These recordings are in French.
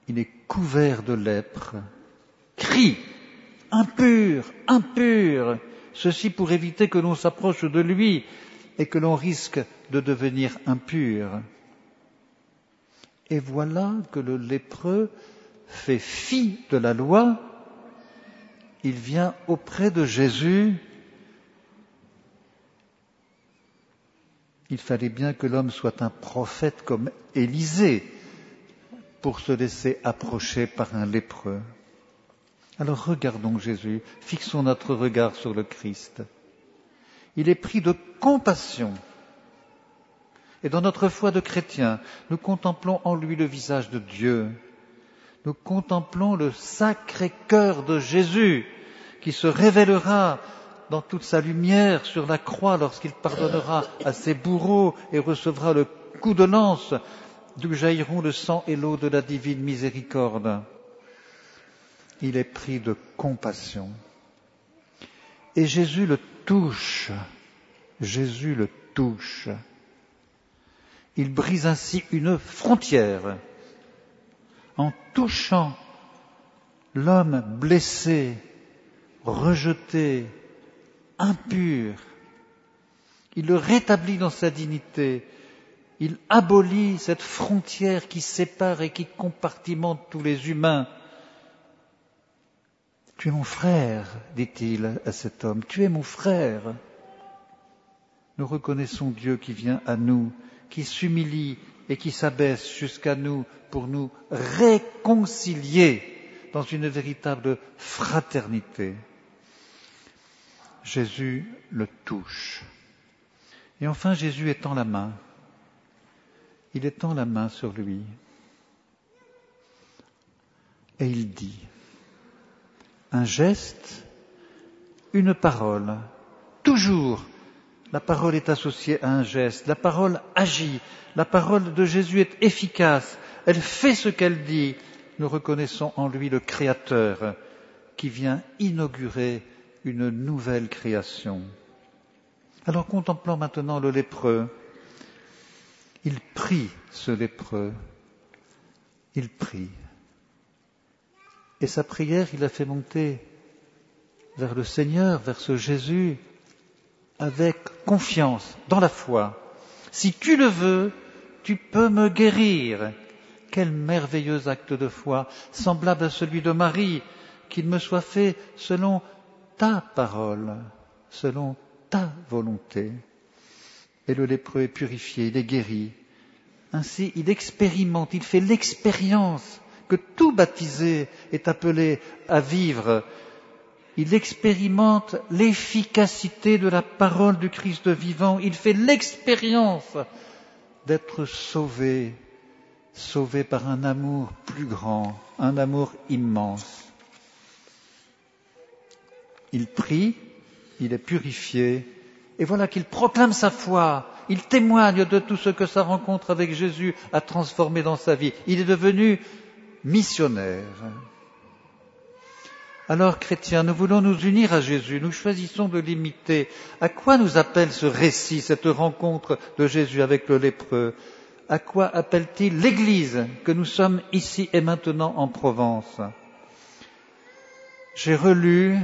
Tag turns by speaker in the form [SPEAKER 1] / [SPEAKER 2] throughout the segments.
[SPEAKER 1] il est couvert de lèpre, crie « Impur, impur !» Ceci pour éviter que l'on s'approche de lui et que l'on risque de devenir impur. Et voilà que le lépreux fait fi de la loi, il vient auprès de Jésus. Il fallait bien que l'homme soit un prophète comme Élisée pour se laisser approcher par un lépreux. Alors regardons Jésus, fixons notre regard sur le Christ. Il est pris de compassion. Et dans notre foi de chrétien, nous contemplons en lui le visage de Dieu. Nous contemplons le sacré cœur de Jésus qui se révélera dans toute sa lumière sur la croix lorsqu'il pardonnera à ses bourreaux et recevra le coup de lance d'où jailliront le sang et l'eau de la divine miséricorde. Il est pris de compassion. Et Jésus le touche. Jésus le touche. Il brise ainsi une frontière en touchant l'homme blessé, rejeté, impur. Il le rétablit dans sa dignité. Il abolit cette frontière qui sépare et qui compartimente tous les humains. « Tu es mon frère, dit-il à cet homme, tu es mon frère. » Nous reconnaissons Dieu qui vient à nous, qui s'humilie et qui s'abaisse jusqu'à nous pour nous réconcilier dans une véritable fraternité. Jésus le touche. Et enfin, Jésus étend la main. Il étend la main sur lui. Et il dit, un geste, une parole, toujours. La parole est associée à un geste, la parole agit, la parole de Jésus est efficace, elle fait ce qu'elle dit. Nous reconnaissons en lui le Créateur qui vient inaugurer une nouvelle création. Alors contemplons maintenant le lépreux. Il prie, ce lépreux, il prie. Et sa prière, il la fait monter vers le Seigneur, vers ce Jésus, avec confiance, dans la foi. Si tu le veux, tu peux me guérir. Quel merveilleux acte de foi, semblable à celui de Marie, qu'il me soit fait selon ta parole, selon ta volonté. Et le lépreux est purifié, il est guéri. Ainsi, il expérimente, il fait l'expérience que tout baptisé est appelé à vivre. Il expérimente l'efficacité de la parole du Christ vivant. Il fait l'expérience d'être sauvé, sauvé par un amour plus grand, un amour immense. Il prie, il est purifié, et voilà qu'il proclame sa foi. Il témoigne de tout ce que sa rencontre avec Jésus a transformé dans sa vie. Il est devenu missionnaire. Alors, chrétiens, nous voulons nous unir à Jésus, nous choisissons de l'imiter. À quoi nous appelle ce récit, cette rencontre de Jésus avec le lépreux? À quoi appelle-t-il l'Église que nous sommes ici et maintenant en Provence? J'ai relu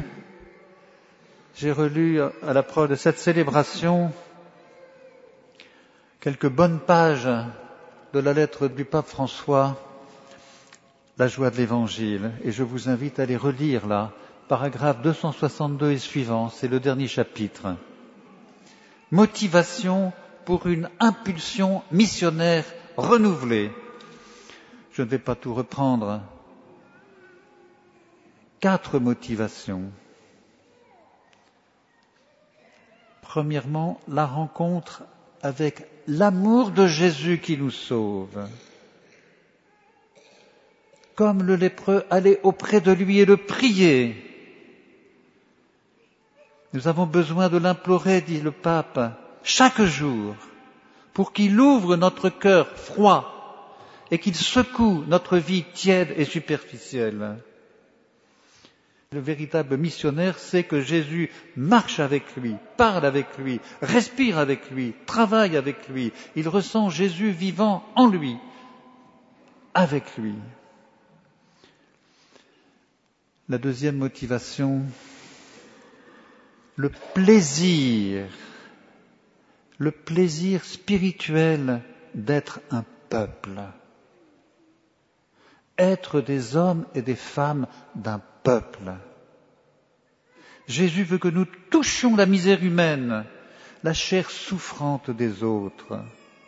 [SPEAKER 1] à l'approche de cette célébration quelques bonnes pages de la lettre du pape François, La joie de l'Évangile, et je vous invite à les relire là, paragraphe 262 et suivant, c'est le dernier chapitre. Motivation pour une impulsion missionnaire renouvelée. Je ne vais pas tout reprendre. 4 motivations. Premièrement, la rencontre avec l'amour de Jésus qui nous sauve. Comme le lépreux, aller auprès de lui et le prier. Nous avons besoin de l'implorer, dit le pape, chaque jour, pour qu'il ouvre notre cœur froid et qu'il secoue notre vie tiède et superficielle. Le véritable missionnaire sait que Jésus marche avec lui, parle avec lui, respire avec lui, travaille avec lui. Il ressent Jésus vivant en lui, avec lui. La deuxième motivation, le plaisir spirituel d'être un peuple. Être des hommes et des femmes d'un peuple. Jésus veut que nous touchions la misère humaine, la chair souffrante des autres.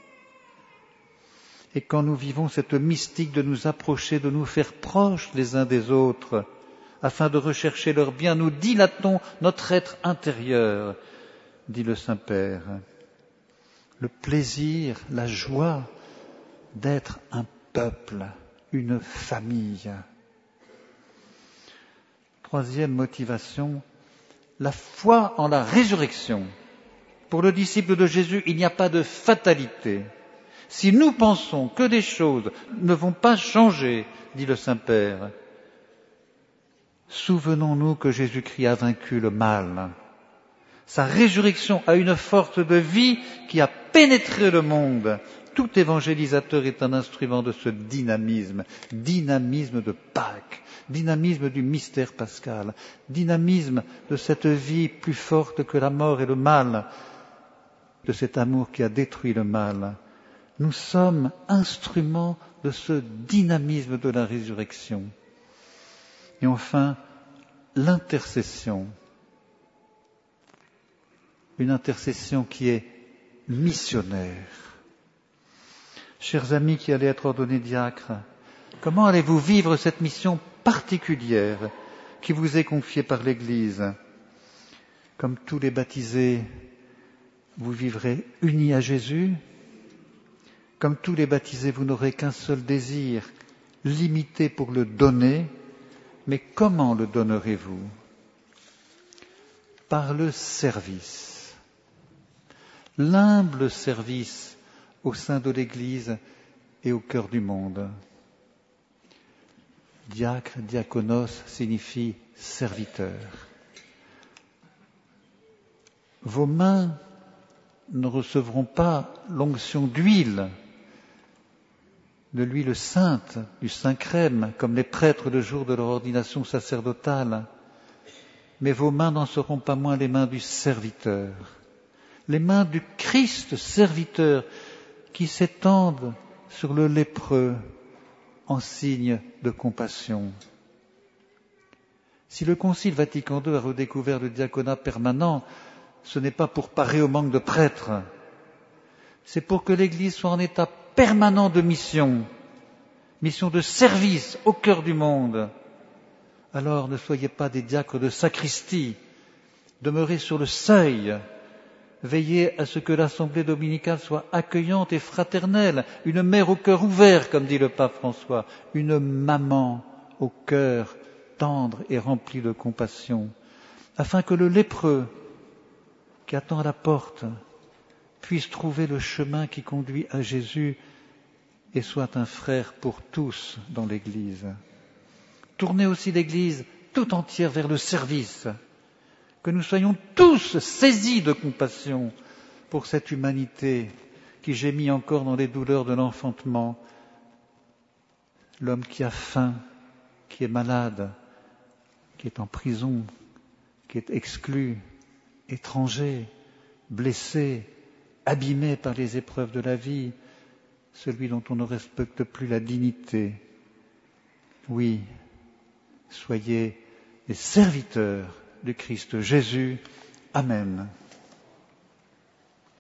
[SPEAKER 1] Et quand nous vivons cette mystique de nous approcher, de nous faire proches les uns des autres, afin de rechercher leur bien, nous dilatons notre être intérieur, dit le Saint-Père. Le plaisir, la joie d'être un peuple, une famille. Troisième motivation, la foi en la résurrection. Pour le disciple de Jésus, il n'y a pas de fatalité. Si nous pensons que des choses ne vont pas changer, dit le Saint-Père, souvenons-nous que Jésus-Christ a vaincu le mal. Sa résurrection a une force de vie qui a pénétré le monde. Tout évangélisateur est un instrument de ce dynamisme de Pâques, dynamisme du mystère pascal, dynamisme de cette vie plus forte que la mort et le mal, de cet amour qui a détruit le mal. Nous sommes instruments de ce dynamisme de la résurrection. Et enfin, l'intercession. Une intercession qui est missionnaire. Chers amis qui allez être ordonnés diacres, comment allez-vous vivre cette mission particulière qui vous est confiée par l'Église? Comme tous les baptisés, vous vivrez unis à Jésus. Comme tous les baptisés, vous n'aurez qu'un seul désir, limité pour le donner. Mais comment le donnerez-vous? Par le service. L'humble service au sein de l'Église et au cœur du monde. Diacre, diakonos signifie serviteur. Vos mains ne recevront pas l'onction d'huile, de l'huile sainte, du Saint-Crème, comme les prêtres le jour de leur ordination sacerdotale, mais vos mains n'en seront pas moins les mains du serviteur, les mains du Christ serviteur qui s'étendent sur le lépreux en signe de compassion. Si le Concile Vatican II a redécouvert le diaconat permanent, ce n'est pas pour parer au manque de prêtres, c'est pour que l'Église soit en état permanent de mission de service au cœur du monde. Alors ne soyez pas des diacres de sacristie, demeurez sur le seuil, veillez à ce que l'assemblée dominicale soit accueillante et fraternelle, une mère au cœur ouvert, comme dit le pape François, une maman au cœur tendre et rempli de compassion, afin que le lépreux qui attend à la porte puisse trouver le chemin qui conduit à Jésus et soit un frère pour tous dans l'Église. Tournez aussi l'Église tout entière vers le service, que nous soyons tous saisis de compassion pour cette humanité qui gémit encore dans les douleurs de l'enfantement, l'homme qui a faim, qui est malade, qui est en prison, qui est exclu, étranger, blessé, abîmé par les épreuves de la vie, celui dont on ne respecte plus la dignité. Oui, soyez les serviteurs du Christ Jésus. Amen.